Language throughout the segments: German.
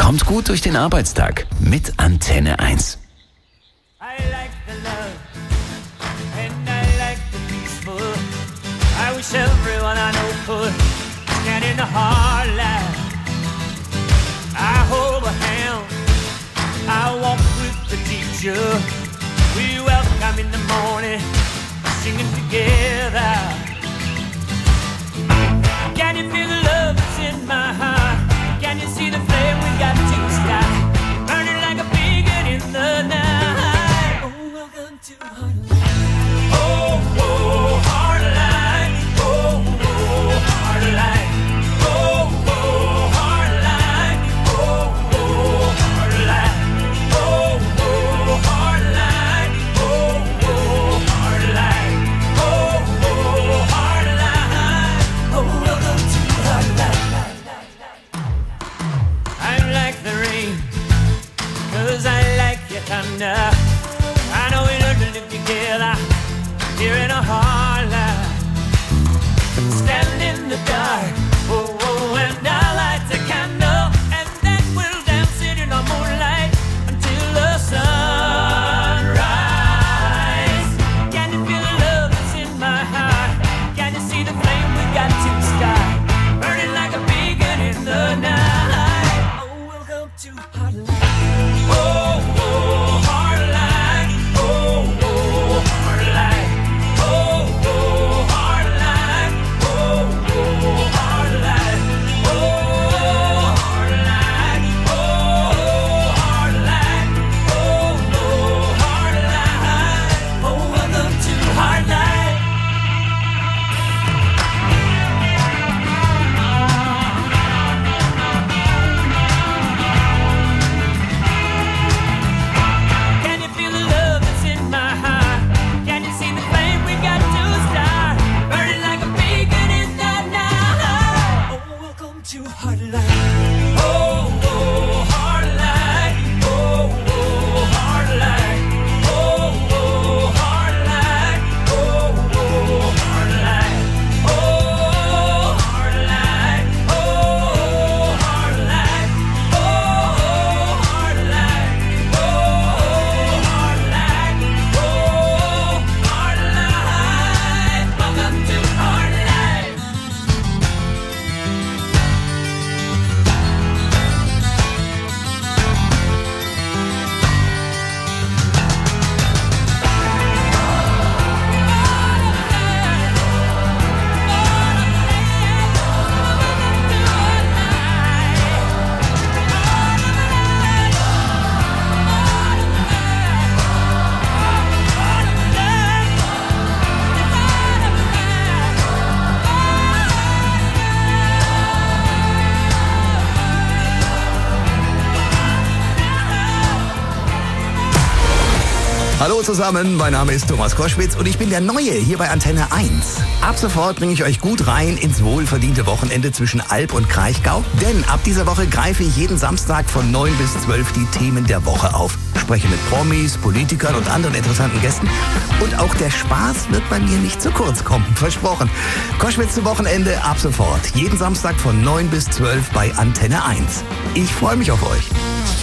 Kommt gut durch den Arbeitstag mit Antenne 1. I like the love and I like the peaceful. I wish everyone I know could stand in the hard light. I hold a hand, I walk with the teacher. We welcome in the morning, singing together. Can you feel the love that's in my heart? Can you see the flame we got to start? Burning like a beacon in the night. Oh, welcome to Heartline. Oh, oh, Heartline. Oh, oh, Heartline. Oh, oh, Heartline. Oh, oh, Heartline. Oh, oh, Heartline. Oh, oh, Heartline. Oh, oh, Heartline. Oh, welcome to Heartline. I'm like the rain, 'cause I like your thunder. I know we learned to live together here in a hard life. Stand in the dark, oh, oh, and I light a candle, and then we'll dance it in the moonlight until the sunrise. Can you feel the love that's in my heart? Can you see the flame we got to start? Burning like a beacon in the night. Oh, welcome to Heartline. Oh, oh, Heartline. Oh, oh, Heartline. Oh, oh, Heartline. Oh, oh, Heartline. Oh, Heartline. Oh, Heartline. Oh, oh, Heartline. Oh, welcome to Heartline. Can you feel the love that's in my heart? Can you see the flame we got to start? Burning like a beacon in the night. Oh, welcome to Heartline. Oh, oh, Heartline. Oh, oh, Heartline. Oh, oh, Heartline. Oh, oh, Heartline. Oh, Heartline. Oh, Heartline. Oh, Heartline. Oh, Heartline. Oh, Heartline. Welcome to Heartline. Hallo zusammen, mein Name ist Thomas Koschwitz und ich bin der Neue hier bei Antenne 1. Ab sofort bringe ich euch gut rein ins wohlverdiente Wochenende zwischen Alb und Kraichgau, denn ab dieser Woche greife ich jeden Samstag von 9 bis 12 die Themen der Woche auf. Spreche mit Promis, Politikern und anderen interessanten Gästen und auch der Spaß wird bei mir nicht zu kurz kommen, versprochen. Koschwitz zum Wochenende ab sofort, jeden Samstag von 9 bis 12 bei Antenne 1. Ich freue mich auf euch.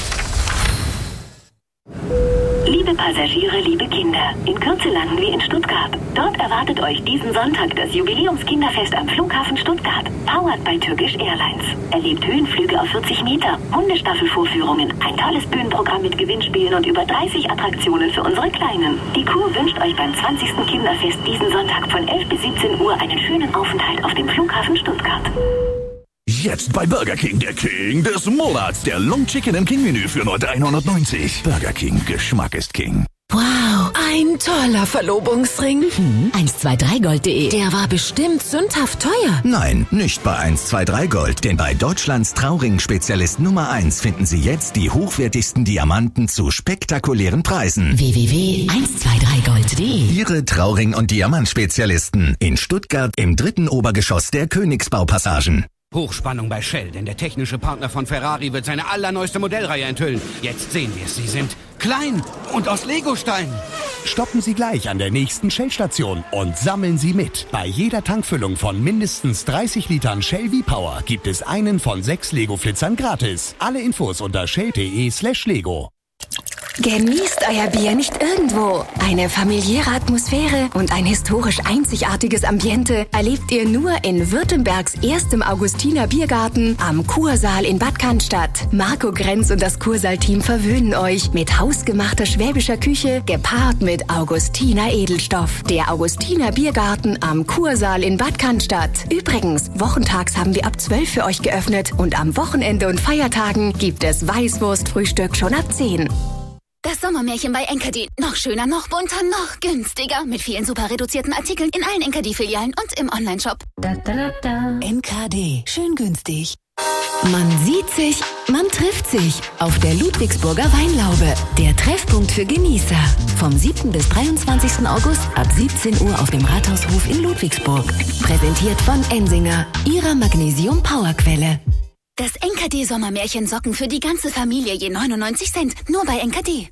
Liebe Passagiere, liebe Kinder, in Kürze landen wir in Stuttgart. Dort erwartet euch diesen Sonntag das Jubiläumskinderfest am Flughafen Stuttgart. Powered by Turkish Airlines. Erlebt Höhenflüge auf 40 Meter, Hundestaffelvorführungen, ein tolles Bühnenprogramm mit Gewinnspielen und über 30 Attraktionen für unsere Kleinen. Die Crew wünscht euch beim 20. Kinderfest diesen Sonntag von 11 bis 17 Uhr einen schönen Aufenthalt auf dem Flughafen Stuttgart. Jetzt bei Burger King der King des Monats. Der Long Chicken im King-Menü für nur 3,90. Burger King, Geschmack ist King. Wow, ein toller Verlobungsring. 123gold.de. Der war bestimmt sündhaft teuer. Nein, nicht bei 123gold, denn bei Deutschlands Trauring-Spezialist Nummer 1 finden Sie jetzt die hochwertigsten Diamanten zu spektakulären Preisen. www.123gold.de. Ihre Trauring- und Diamantspezialisten in Stuttgart im 3. Obergeschoss der Königsbaupassagen. Hochspannung bei Shell, denn der technische Partner von Ferrari wird seine allerneueste Modellreihe enthüllen. Jetzt sehen wir es. Sie sind klein und aus Legosteinen. Stoppen Sie gleich an der nächsten Shell-Station und sammeln Sie mit. Bei jeder Tankfüllung von mindestens 30 Litern Shell V-Power gibt es einen von 6 Lego-Flitzern gratis. Alle Infos unter shell.de/Lego. Genießt euer Bier nicht irgendwo. Eine familiäre Atmosphäre und ein historisch einzigartiges Ambiente erlebt ihr nur in Württembergs erstem Augustiner Biergarten am Kursaal in Bad Cannstatt. Marco Grenz und das Kursaal-Team verwöhnen euch mit hausgemachter schwäbischer Küche, gepaart mit Augustiner Edelstoff. Der Augustiner Biergarten am Kursaal in Bad Cannstatt. Übrigens, wochentags haben wir ab 12 für euch geöffnet und am Wochenende und Feiertagen gibt es Weißwurstfrühstück schon ab 10. Das Sommermärchen bei Enkerdi. Noch schöner, noch bunter, noch günstiger. Mit vielen super reduzierten Artikeln in allen Enkerdi-Filialen und im Onlineshop. NKD. Schön günstig. Man sieht sich, man trifft sich auf der Ludwigsburger Weinlaube. Der Treffpunkt für Genießer. Vom 7. bis 23. August ab 17 Uhr auf dem Rathaushof in Ludwigsburg. Präsentiert von Ensinger, ihrer Magnesium-Powerquelle. Das Enkerdi-Sommermärchen-Socken für die ganze Familie je 99 Cent. Nur bei Enkerdi.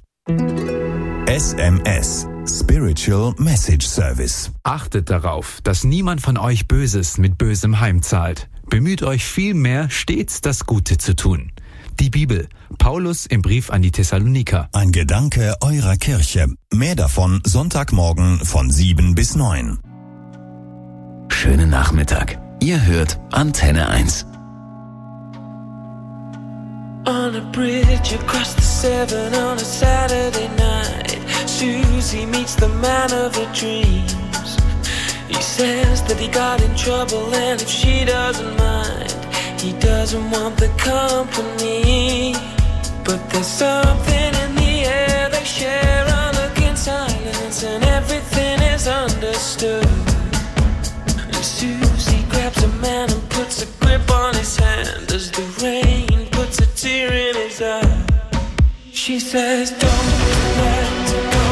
SMS. Spiritual Message Service. Achtet darauf, dass niemand von euch Böses mit Bösem heimzahlt. Bemüht euch vielmehr, stets das Gute zu tun. Die Bibel. Paulus im Brief an die Thessaloniker. Ein Gedanke eurer Kirche. Mehr davon Sonntagmorgen von 7 bis 9. Schönen Nachmittag. Ihr hört Antenne 1. On a bridge across the Severn on a Saturday night, Susie meets the man of her dreams. He says that he got in trouble and if she doesn't mind, he doesn't want the company. But there's something in the air, they share a look in silence and everything is understood. And Susie grabs a man and puts a grip on his hand as the rain puts a tear in his eye. She says, don't let go.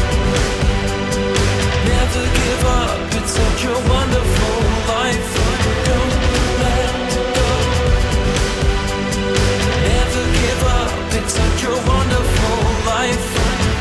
Never give up, it's such a wonderful life. Don't let go. Never give up, it's such a wonderful life.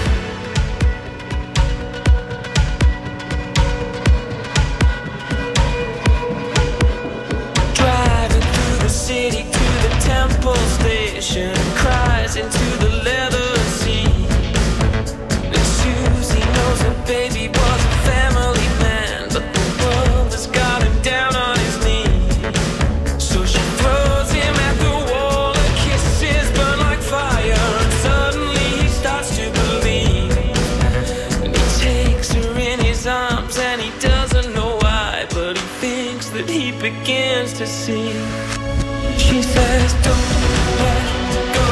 Driving through the city to the temple station, cries into the leather seat. And Susie knows her baby was a family man, but the world has got him down on his knees. So she throws him at the wall, her kisses burn like fire, and suddenly he starts to believe. And he takes her in his arms and he doesn't know why, but he thinks that he begins to see. She says, don't let go.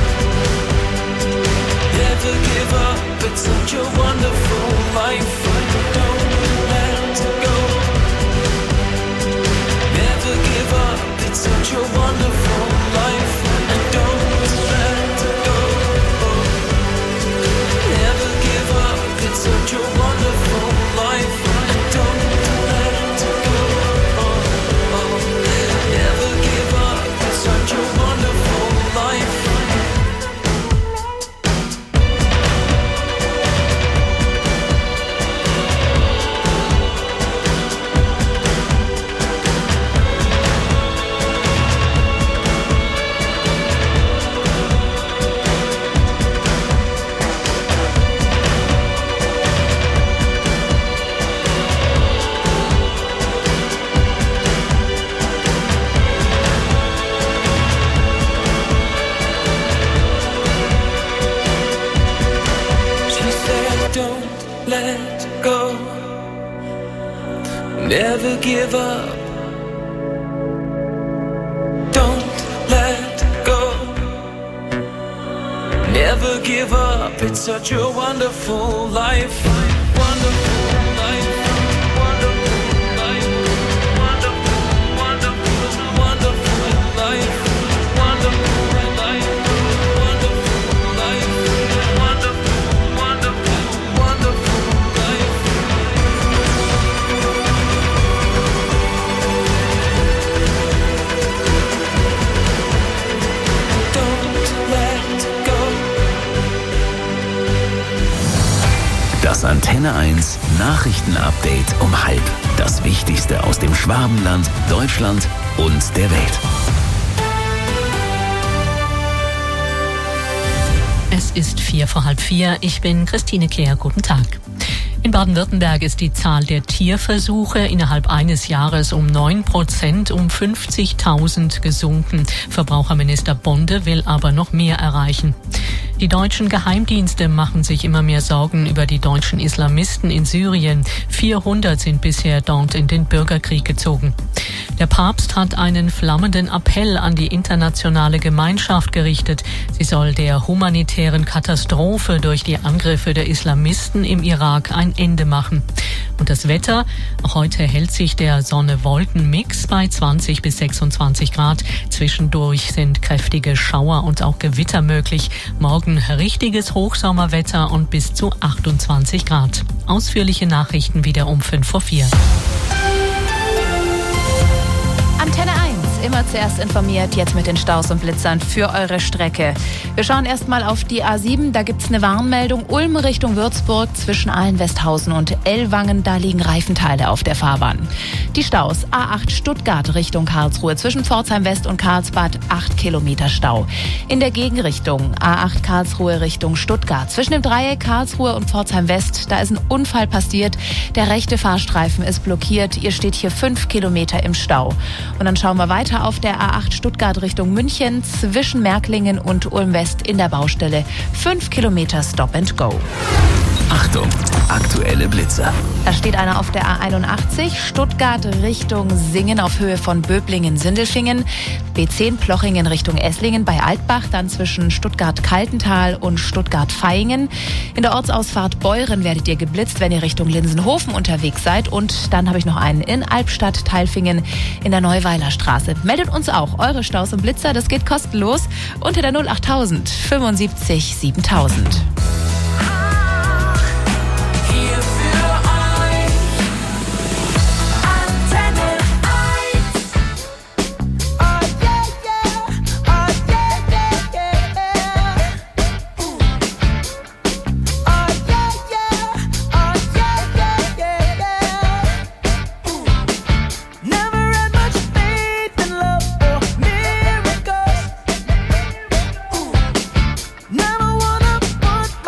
Never give up, it's such a wonderful life. Don't let go. Never give up, it's such a wonderful life. And don't let go. Never give up, it's such a wonderful life. And don't let go. Never give up, it's such a wonderful life. She said, don't let go. Never give up. Don't let go. Never give up. It's such a wonderful life. Wonderful life. Wonderful life. Wonderful, wonderful, wonderful life. Wonderful life. Wonderful life. Wonderful, wonderful, wonderful life. Don't let go. Das Nachrichtenupdate um 12:30. Das Wichtigste aus dem Schwabenland, Deutschland und der Welt. Es ist 4:45. Ich bin Christine Kehr. Guten Tag. In Baden-Württemberg ist die Zahl der Tierversuche innerhalb eines Jahres um 9% um 50.000 gesunken. Verbraucherminister Bonde will aber noch mehr erreichen. Die deutschen Geheimdienste machen sich immer mehr Sorgen über die deutschen Islamisten in Syrien. 400 sind bisher dort in den Bürgerkrieg gezogen. Der Papst hat einen flammenden Appell an die internationale Gemeinschaft gerichtet. Sie soll der humanitären Katastrophe durch die Angriffe der Islamisten im Irak ein Ende machen. Und das Wetter? Heute hält sich der Sonne-Wolken-Mix bei 20 bis 26 Grad. Zwischendurch sind kräftige Schauer und auch Gewitter möglich. Morgen richtiges Hochsommerwetter und bis zu 28 Grad. Ausführliche Nachrichten wieder um 5:04. Antenne 1, immer zuerst informiert, jetzt mit den Staus und Blitzern für eure Strecke. Wir schauen erstmal auf die A7, da gibt's eine Warnmeldung. Ulm Richtung Würzburg zwischen Ahlen-Westhausen und Ellwangen, da liegen Reifenteile auf der Fahrbahn. Die Staus, A8 Stuttgart Richtung Karlsruhe zwischen Pforzheim West und Karlsbad, 8 Kilometer Stau. In der Gegenrichtung, A8 Karlsruhe Richtung Stuttgart zwischen dem Dreieck Karlsruhe und Pforzheim West, da ist ein Unfall passiert. Der rechte Fahrstreifen ist blockiert, ihr steht hier 5 Kilometer im Stau. Und dann schauen wir weiter auf der A8 Stuttgart Richtung München zwischen Märklingen und Ulm West in der Baustelle. 5 Kilometer Stop and Go. Achtung, aktuelle Blitzer. Da steht einer auf der A81 Stuttgart Richtung Singen auf Höhe von Böblingen-Sindelfingen. B10 Plochingen Richtung Esslingen bei Altbach, dann zwischen Stuttgart-Kaltental und Stuttgart-Vaihingen. In der Ortsausfahrt Beuren werdet ihr geblitzt, wenn ihr Richtung Linsenhofen unterwegs seid. Und dann habe ich noch einen in Albstadt-Tailfingen in der Neuweiler Straße. Meldet uns auch eure Staus und Blitzer, das geht kostenlos unter der 08000 75 7000. Never wanna put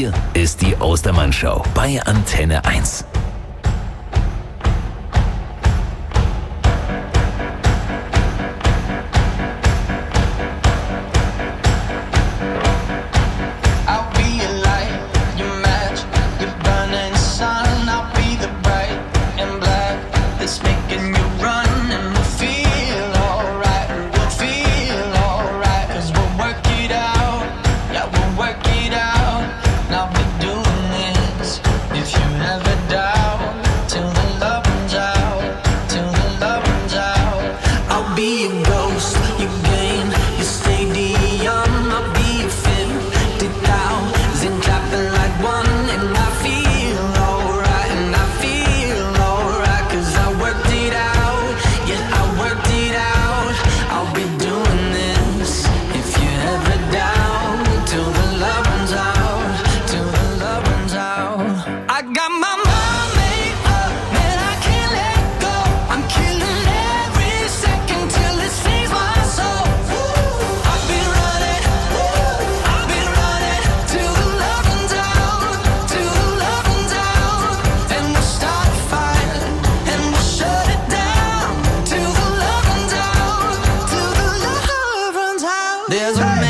Hier ist die Ostermann-Show bei Antenne 1. There's a